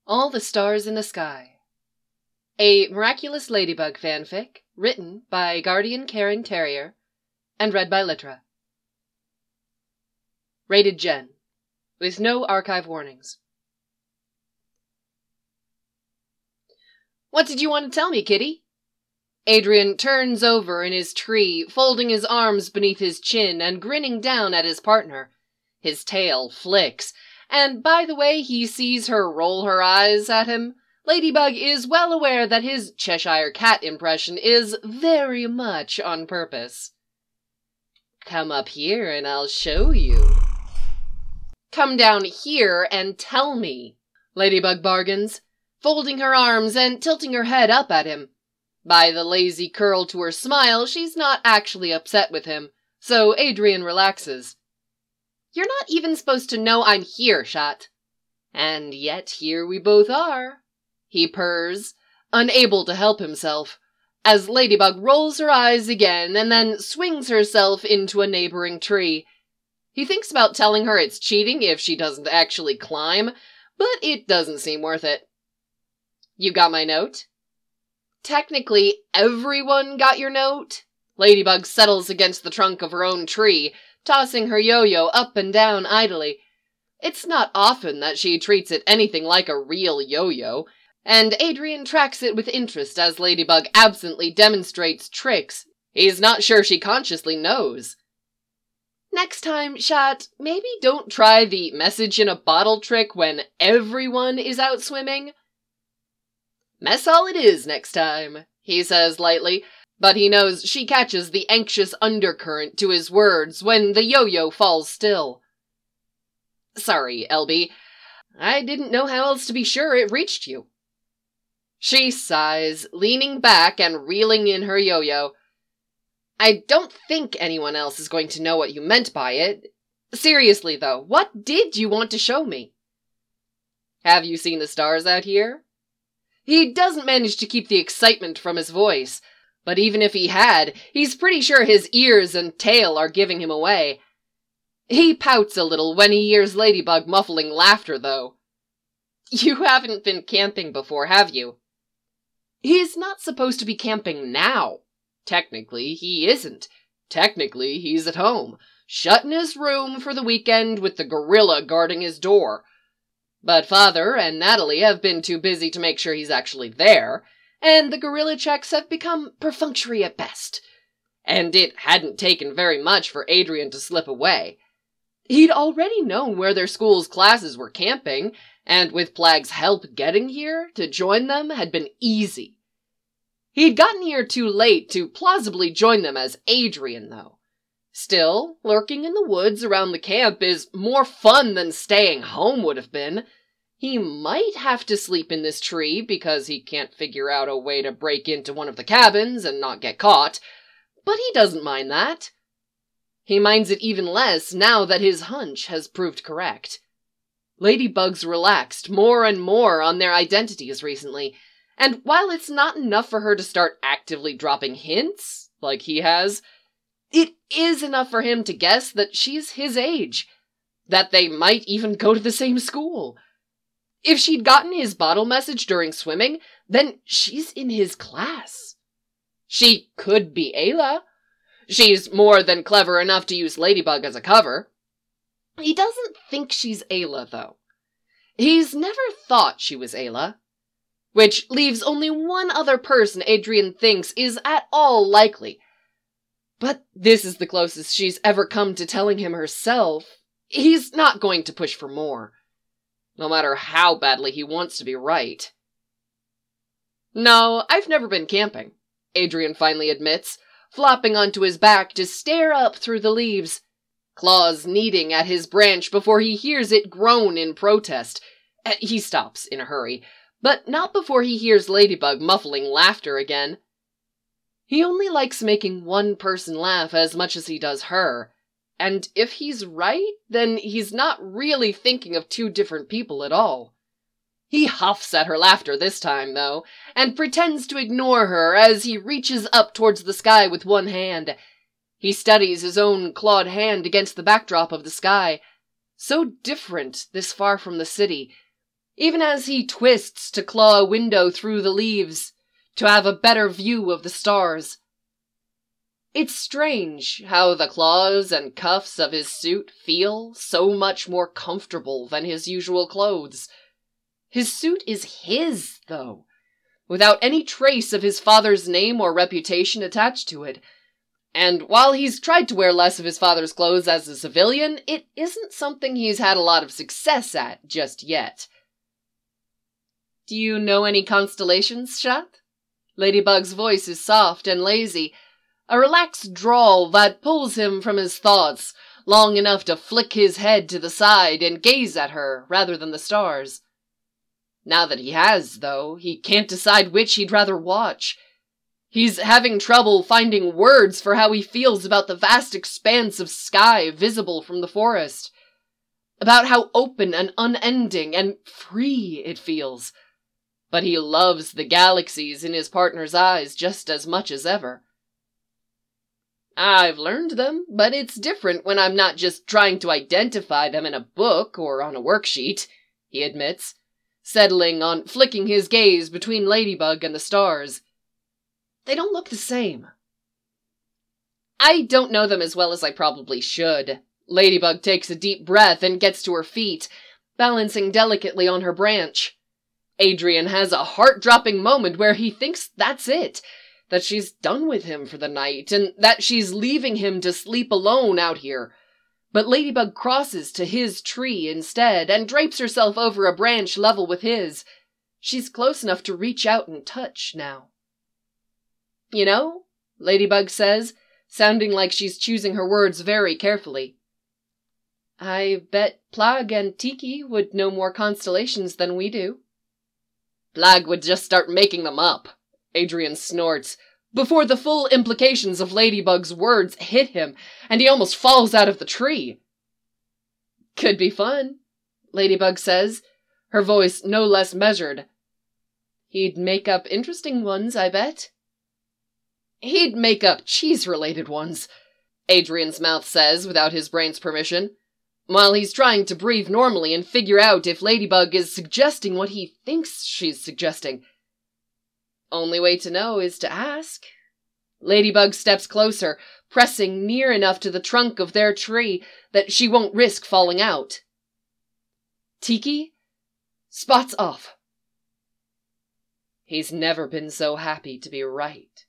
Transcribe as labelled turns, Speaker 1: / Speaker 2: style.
Speaker 1: All the Stars in the Sky. A Miraculous Ladybug fanfic written by Guardian Caring Terrier and read by Litra. Rated Gen, with no archive warnings. What did you want to tell me, kitty? Adrian turns over in his tree, folding his arms beneath his chin and grinning down at his partner. His tail flicks, and by the way he sees her roll her eyes at him, Ladybug is well aware that his Cheshire Cat impression is very much on purpose. Come up here and I'll show you. Come down here and tell me, Ladybug bargains, folding her arms and tilting her head up at him. By the lazy curl to her smile, she's not actually upset with him, so Adrian relaxes. You're not even supposed to know I'm here, Shot. And yet here we both are, he purrs, unable to help himself, as Ladybug rolls her eyes again and then swings herself into a neighboring tree. He thinks about telling her it's cheating if she doesn't actually climb, but it doesn't seem worth it. You got my note? Technically, everyone got your note. Ladybug settles against the trunk of her own tree, tossing her yo-yo up and down idly. It's not often that she treats it anything like a real yo-yo, and Adrian tracks it with interest as Ladybug absently demonstrates tricks he's not sure she consciously knows. Next time, Shot, maybe don't try the message in a bottle trick when everyone is out swimming. Mess all it is next time, he says lightly, but he knows she catches the anxious undercurrent to his words when the yo-yo falls still. Sorry, LB. I didn't know how else to be sure it reached you. She sighs, leaning back and reeling in her yo-yo. I don't think anyone else is going to know what you meant by it. Seriously, though, what did you want to show me? Have you seen the stars out here? He doesn't manage to keep the excitement from his voice, but even if he had, he's pretty sure his ears and tail are giving him away. He pouts a little when he hears Ladybug muffling laughter, though. You haven't been camping before, have you? He's not supposed to be camping now. Technically, he isn't. Technically, he's at home, shut in his room for the weekend with the gorilla guarding his door. But Father and Natalie have been too busy to make sure he's actually there, and the gorilla checks have become perfunctory at best. And it hadn't taken very much for Adrian to slip away. He'd already known where their school's classes were camping, and with Plag's help getting here to join them had been easy. He'd gotten here too late to plausibly join them as Adrian, though. Still, lurking in the woods around the camp is more fun than staying home would have been. He might have to sleep in this tree because he can't figure out a way to break into one of the cabins and not get caught, but he doesn't mind that. He minds it even less now that his hunch has proved correct. Ladybug's relaxed more and more on their identities recently, and while it's not enough for her to start actively dropping hints, like he has, it is enough for him to guess that she's his age, that they might even go to the same school. If she'd gotten his bottle message during swimming, then she's in his class. She could be Ayla. She's more than clever enough to use Ladybug as a cover. He doesn't think she's Ayla, though. He's never thought she was Ayla, which leaves only one other person Adrian thinks is at all likely. But this is the closest she's ever come to telling him herself. He's not going to push for more, no matter how badly he wants to be right. No, I've never been camping, Adrian finally admits, flopping onto his back to stare up through the leaves, claws kneading at his branch before he hears it groan in protest. He stops in a hurry, but not before he hears Ladybug muffling laughter again. He only likes making one person laugh as much as he does her, and if he's right, then he's not really thinking of two different people at all. He huffs at her laughter this time, though, and pretends to ignore her as he reaches up towards the sky with one hand. He studies his own clawed hand against the backdrop of the sky. So different this far from the city. even as he twists to claw a window through the leaves to have a better view of the stars. It's strange how the claws and cuffs of his suit feel so much more comfortable than his usual clothes. His suit is his, though, without any trace of his father's name or reputation attached to it. And while he's tried to wear less of his father's clothes as a civilian, it isn't something he's had a lot of success at just yet. Do you know any constellations, Shat? Ladybug's voice is soft and lazy, a relaxed drawl that pulls him from his thoughts long enough to flick his head to the side and gaze at her rather than the stars. Now that he has, though, he can't decide which he'd rather watch. He's having trouble finding words for how he feels about the vast expanse of sky visible from the forest, about how open and unending and free it feels. But he loves the galaxies in his partner's eyes just as much as ever. I've learned them, but it's different when I'm not just trying to identify them in a book or on a worksheet, he admits, settling on flicking his gaze between Ladybug and the stars. They don't look the same. I don't know them as well as I probably should. Ladybug takes a deep breath and gets to her feet, balancing delicately on her branch. Adrien has a heart-dropping moment where he thinks that's it, that she's done with him for the night, and that she's leaving him to sleep alone out here. But Ladybug crosses to his tree instead, and drapes herself over a branch level with his. She's close enough to reach out and touch now. You know, Ladybug says, sounding like she's choosing her words very carefully. I bet Plag and Tiki would know more constellations than we do. Plag would just start making them up, Adrien snorts, before the full implications of Ladybug's words hit him, and he almost falls out of the tree. Could be fun, Ladybug says, her voice no less measured. He'd make up interesting ones, I bet. He'd make up cheese-related ones, Adrien's mouth says without his brain's permission, while he's trying to breathe normally and figure out if Ladybug is suggesting what he thinks she's suggesting. Only way to know is to ask. Ladybug steps closer, pressing near enough to the trunk of their tree that she won't risk falling out. Tiki, spots off. He's never been so happy to be right.